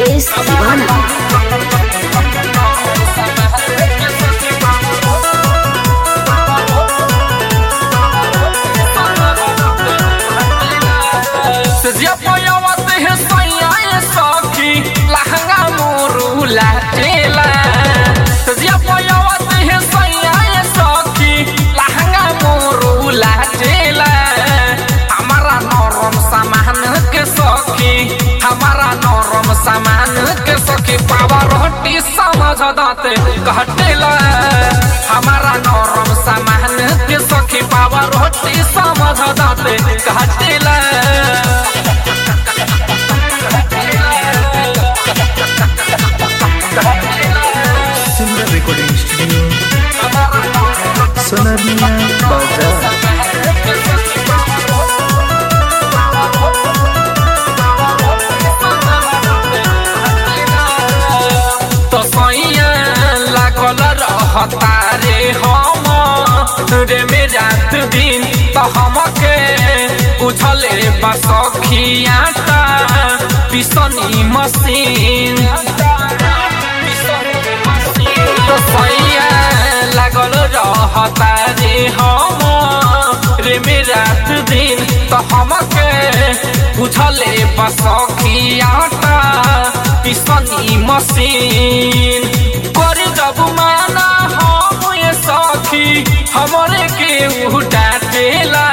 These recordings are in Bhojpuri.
मुकेश दीवाना। सामान के सखी पावा रोटी समझ दाते घटेला। हमारा नरम सामान के सखी पावा रोटी समझ दाते घटेला। सिमरन रिकॉर्डिंग स्टूडियो सोनारिया बाजार। तारे हम रे में रात दिन तो हमके उछले बसखिया पिसनी मशीन तो सैया लागल रहता रे हम रे में रात दिन तो हमके उछले बसखिया पिसनी मशीन कर जब माना सखी हमरे के डाटेला।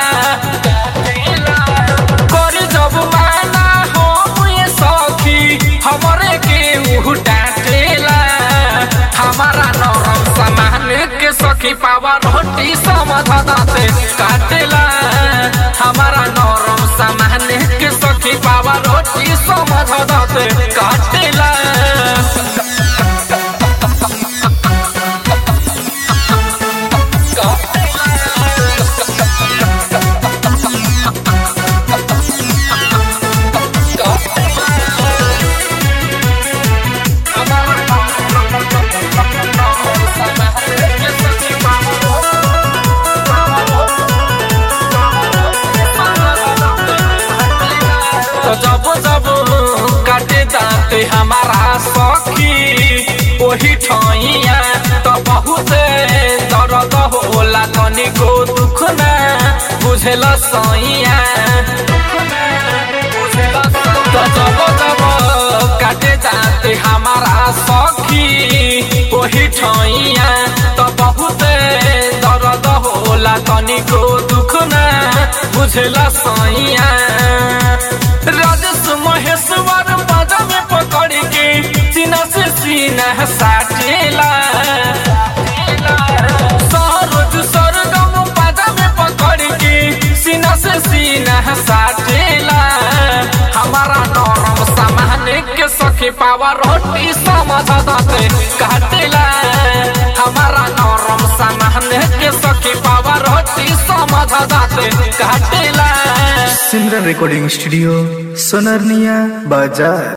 कर जब माना हो ये सखी हमरे के डाटेला। हमारा नरम सामान के सखी पावा रोटी समझ दाते काटेला। हमारा नरम सामान के सखी पावा रोटी समझ दाते काटेला। जब जब काटे दाते हमारा सखी वही ठइया तो बहुत दर्द होला तनिको दुख ना बुझेला सैया। तो जब जब काटे दाते हमारा सखी वही ठइया तो बहुत दर्द होला तनिको दुख ना बुझेला सैया। राजेश महेश्वर बाजा में पकड़ के सीना से सीना साटेला। सरोज सरगम बाजा में पकड़ के सीना से सीना साटेला। हमारा नरम सामान के सखी पावा रोटी समझ दाते काटेला। हमारा नरम सामान के सखी पावा रोटी समझ दाते काटेला। सिमरन रिकॉर्डिंग स्टूडियो सोनारिया बाजार।